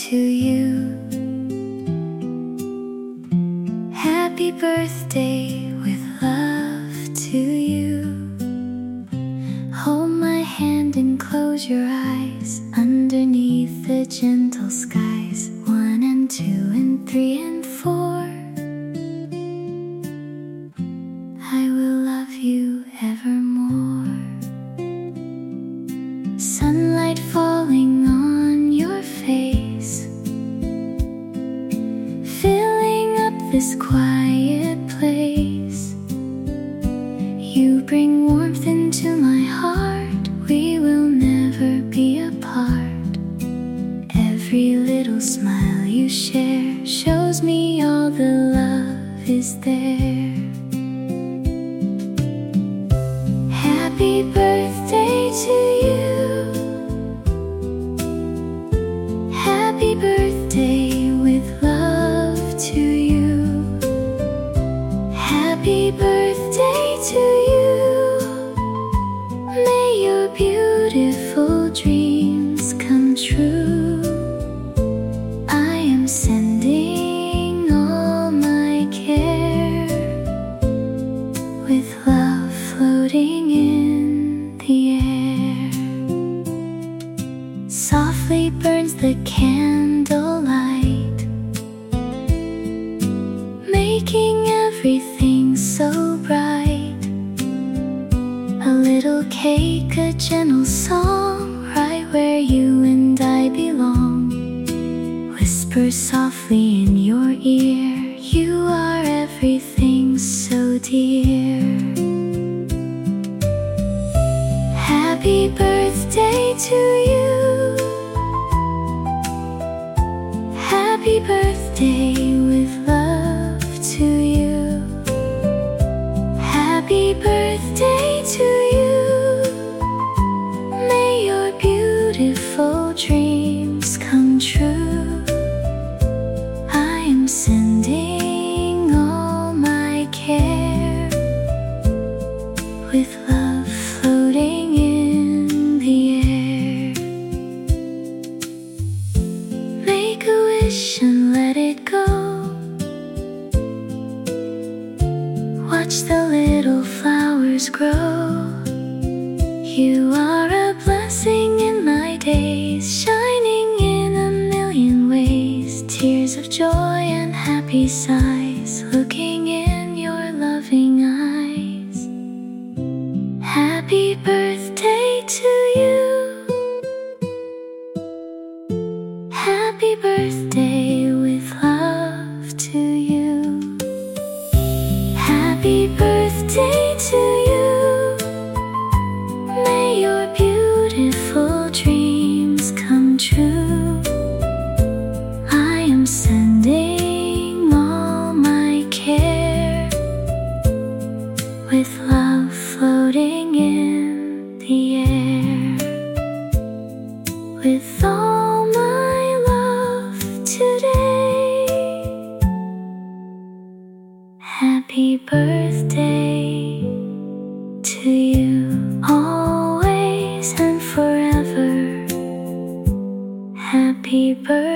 to you. Happy birthday with love to you. Hold my hand and close your eyes underneath the gentle skies. 1 and 2 and 3 and 4. I will love you evermore. Sunlight falling on your face, filling up this quiet place. You bring warmth into my heart. We will never be apart. Every little smile you share shows me all the love is there. Happy birthday to you. Happy birthday with love to you. Happy birthday to you. May your beautiful dreams come true. I am sending all my care, with love floating in the air. Softly burns the candlelight, making everything so bright. A little cake, a gentle song, right where you and I belong. Whisper softly in your ear, you are everything so dear. Happy birthday to you. Happy birthday with love to you. Happy birthday to you. May your beautiful dreams come true. I am sending all my care, with love floating in the air. Make a wish and let it go. Watch the little flowers grow. You are a blessing in my days, shining in a million ways. Tears of joy and happy sighs, looking in your loving eyes. Happy birthday to you. Happy birthday with love to you. Happy birthday to you. May your beautiful dreams come true. I am sending all my care, with love floating in the air. With all my love today. Happy birthday to you, always and forever. Happy birthday.